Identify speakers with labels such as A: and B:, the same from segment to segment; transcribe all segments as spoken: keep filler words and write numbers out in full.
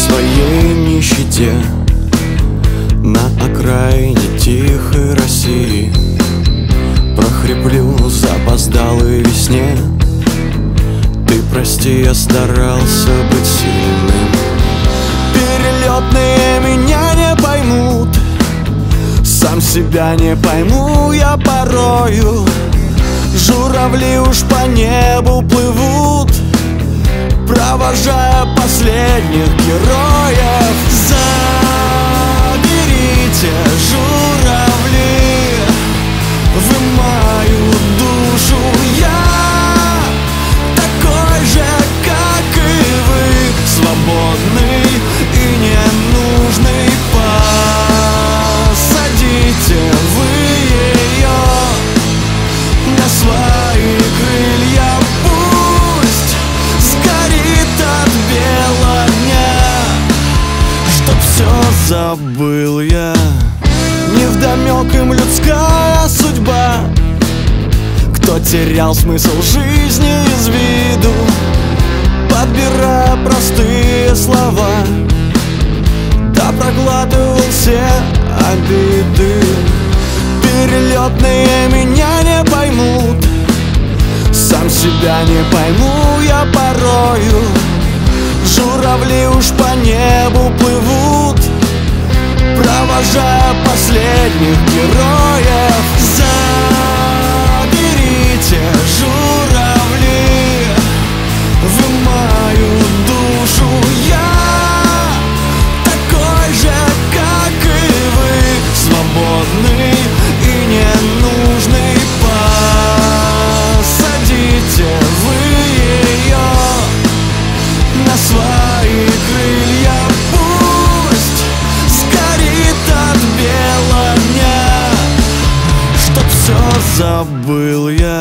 A: своей нищете на окраине тихой России прохриплю запоздалой весне: ты прости, я старался быть сильным. Перелетные меня не поймут, сам себя не пойму я порою. Журавли уж по небу плывут, провожая последних героев. Заберите, журавли, вы мою душу. Я такой же, как и вы, свободный и ненужный. Посадите вы ее на свои крылья, пусть сгорит от бела дня, чтоб все забыл я. Невдомек им людская судьба, кто терял смысл жизни из виду, подбирая простые слова, да проглатывал все обиды. Перелетные меня не поймут, сам себя не пойму я порою. Журавли уж по небу плывут, провожая последних героев. Заберите, журавли, вы мою душу. Я такой же, как и вы, свободный и ненужный. Посадите вы ее на свои крылья, пусть сгорит от бела дня, чтоб все забыл я.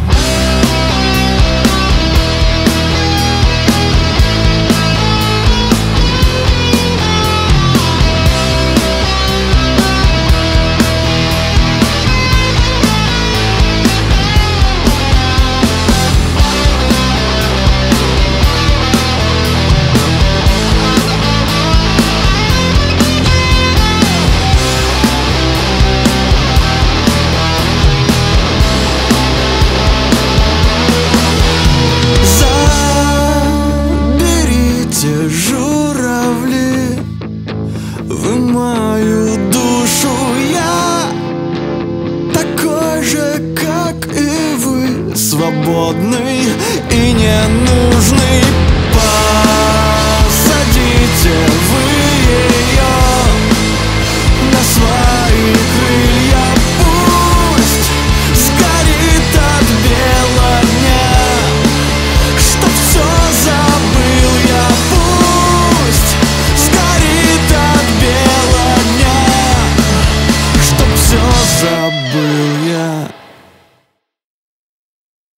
A: Журавли, вы мою душу. Я такой же, как и вы, свободный и ненужный. Посадите вы